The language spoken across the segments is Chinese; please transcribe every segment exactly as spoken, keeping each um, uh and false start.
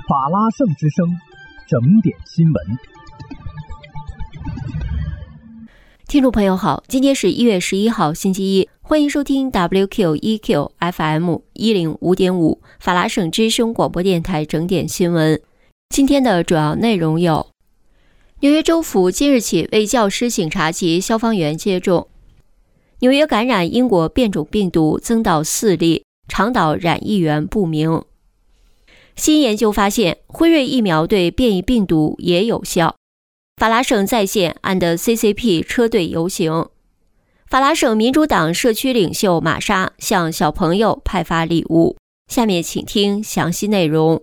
法拉盛之声，整点新闻。 听众朋友好，今天是一月十一号星期一，欢迎收听 W Q E Q F M 一零五点五 法拉盛之声广播电台整点新闻。今天的主要内容有：纽约州府今日起为教师、警察及消防员接种；纽约感染英国变种病毒增到四例，长岛染疫源不明；新研究发现辉瑞疫苗对变异病毒也有效；法拉盛在线 and C C P 车队游行；法拉盛民主党社区领袖玛莎向小朋友派发礼物。下面请听详细内容。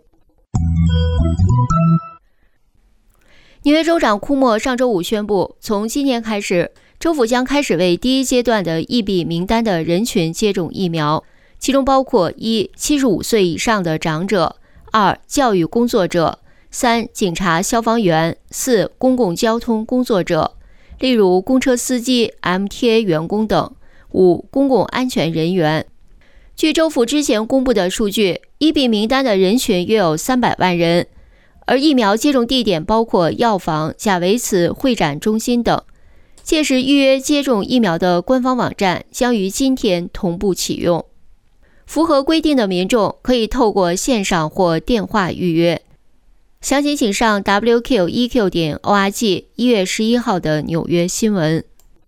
纽约州长库莫上周五宣布，从今年开始，州府将开始为第一阶段的 E B 名单的人群接种疫苗，其中包括一七十五岁以上的长者，二教育工作者，三警察、消防员，四公共交通工作者，例如公车司机、M T A 员工等，五公共安全人员。据州府之前公布的数据， E B 名单的人群约有三百万人，而疫苗接种地点包括药房、贾维茨会展中心等。届时预约接种疫苗的官方网站将于今天同步启用。符合规定的民众可以透过线上或电话预约。详情请上 W Q E Q 点 O R G 一月十一号的纽约新闻。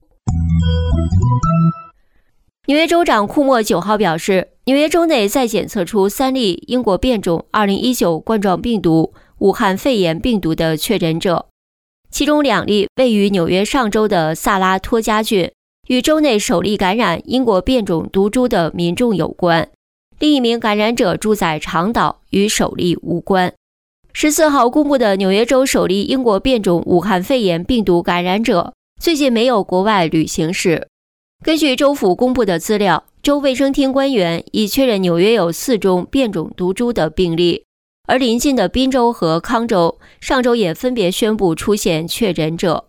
纽约州长库莫九号表示，纽约州内再检测出三例英国变种二零一九冠状病毒武汉肺炎病毒的确诊者，其中两例位于纽约上州的萨拉托加郡，与州内首例感染英国变种毒株的民众有关；另一名感染者住在长岛，与首例无关。十四号公布的纽约州首例英国变种武汉肺炎病毒感染者最近没有国外旅行史。根据州府公布的资料，州卫生厅官员已确认纽约有四宗变种毒株的病例，而邻近的宾州和康州上周也分别宣布出现确诊者。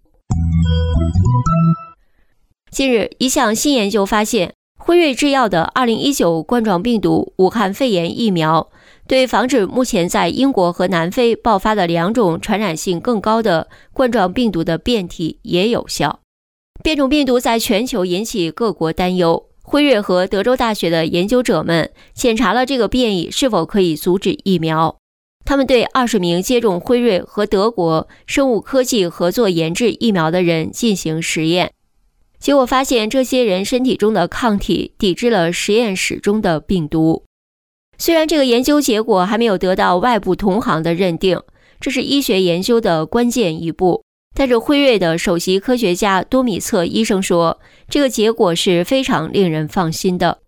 近日，一项新研究发现，辉瑞制药的二零一九冠状病毒武汉肺炎疫苗对防止目前在英国和南非爆发的两种传染性更高的冠状病毒的变体也有效。变种病毒在全球引起各国担忧，辉瑞和德州大学的研究者们检查了这个变异是否可以阻止疫苗。他们对二十名接种辉瑞和德国生物科技合作研制疫苗的人进行实验，结果发现这些人身体中的抗体抵制了实验室中的病毒。虽然这个研究结果还没有得到外部同行的认定，这是医学研究的关键一步，但是辉瑞的首席科学家多米策医生说，这个结果是非常令人放心的。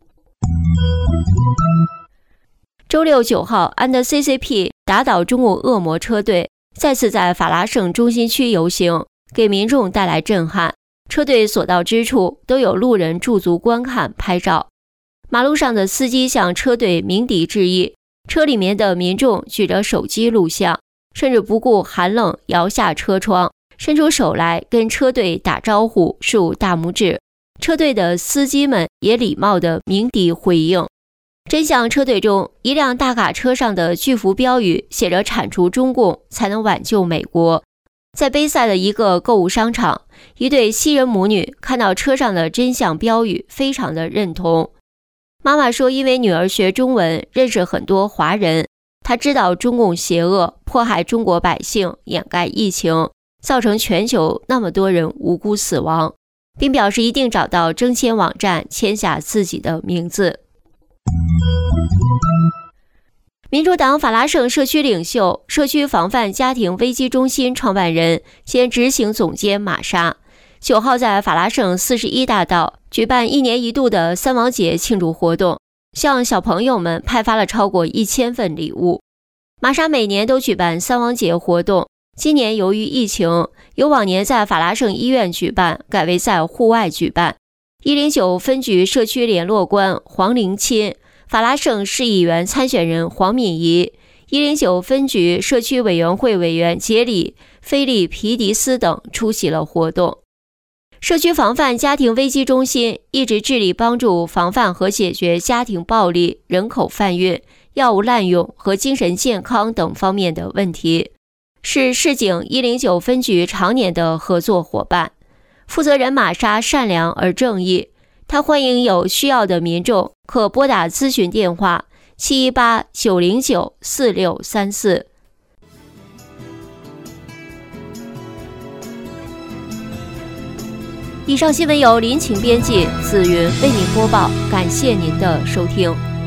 周六九号 and C C P 打倒中共恶魔车队再次在法拉盛中心区游行，给民众带来震撼。车队所到之处都有路人驻足观看拍照，马路上的司机向车队鸣笛致意，车里面的民众举着手机录像，甚至不顾寒冷摇下车窗，伸出手来跟车队打招呼，竖大拇指。车队的司机们也礼貌地鸣笛回应。真相车队中，一辆大卡车上的巨幅标语写着铲除中共才能挽救美国。在杯赛的一个购物商场，一对西人母女看到车上的真相标语，非常的认同。妈妈说，因为女儿学中文，认识很多华人，她知道中共邪恶，迫害中国百姓，掩盖疫情，造成全球那么多人无辜死亡，并表示一定找到征签网站签下自己的名字。民主党法拉盛社区领袖、社区防范家庭危机中心创办人兼执行总监玛莎，九号在法拉盛四十一大道举办一年一度的三王节庆祝活动，向小朋友们派发了超过一千份礼物。玛莎每年都举办三王节活动，今年由于疫情，由往年在法拉盛医院举办，改为在户外举办。一零九分局社区联络官黄玲钦、法拉盛市议员参选人黄敏仪、一零九分局社区委员会委员杰里、菲利皮迪斯等出席了活动。社区防范家庭危机中心一直致力帮助防范和解决家庭暴力、人口贩运、 药物滥用和精神健康等方面的问题，是市警一零九分局常年的合作伙伴。负责人玛莎善良而正义，他欢迎有需要的民众可拨打咨询电话七一八九零九四六三四。以上新闻由林晴编辑，紫云为您播报，感谢您的收听。